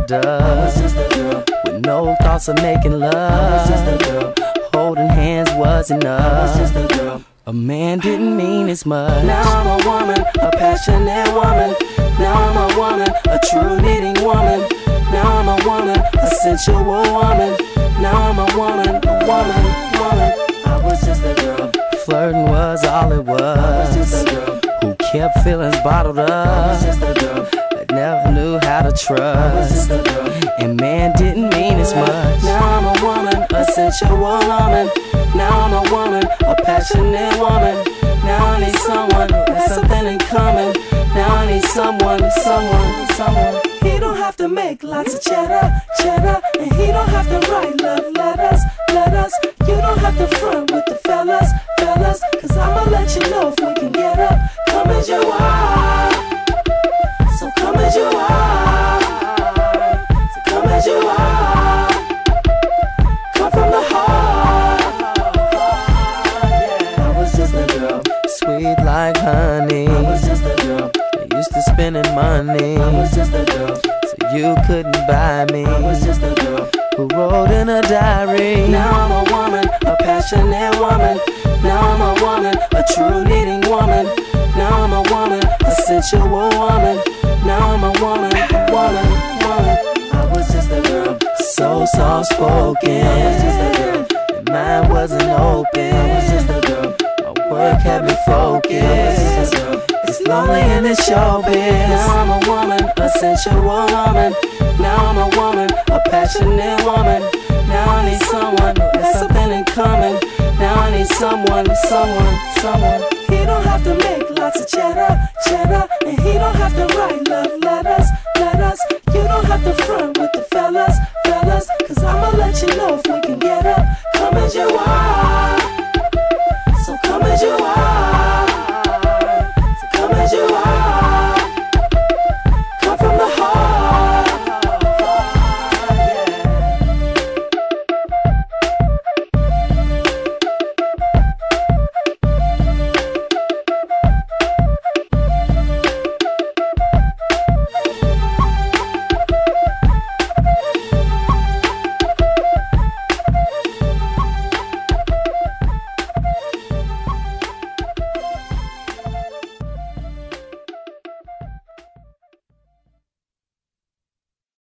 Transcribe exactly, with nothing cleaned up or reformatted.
dove. I was just a girl with no thoughts of making love. I was just a girl holding hands was enough. I was just a girl. A man didn't mean as much. Now I'm a woman, a passionate woman. Now I'm a woman, a true needing woman. Now I'm a woman, a sensual woman. Now I'm a woman, a woman, woman. I was just a girl. Flirting was all it was. I was just a girl who kept feelings bottled up. I was just a girl that never knew how to trust. I was just a girl, and man didn't mean as much. Now I'm a woman, a sensual woman. Now I'm a woman, a passionate woman. Now I need someone who has something in common. Now I need someone, someone, someone. He don't have to make lots of cheddar, cheddar. And he don't have to write love letters, letters. You don't have to front with the fellas, fellas. Cause I'ma let you know if we can get up. Come as you are, so come as you are, so come as you are. Come from the heart. I was just a girl, sweet like honey. I was just a girl, used to spending money. I was just a girl, so you couldn't buy me. I was just a girl who wrote in a diary. Now I'm a woman, a passionate woman. Now I'm a woman, a true needing woman. Now I'm a woman, a sensual woman. Now I'm a woman, a woman, woman. I was just a girl, so soft spoken. I was just a girl, and mine wasn't open. I was just a girl, my work had me focused. It's lonely in this showbiz. Now I'm a woman, a sensual woman. Now I'm a woman, a passionate woman. Now I need someone who has something in common. Now I need someone, someone, someone. He don't have to make lots of cheddar, cheddar. And he don't have to write love letters, letters. You don't have to front with the fellas, fellas. Cause I'ma let you know if we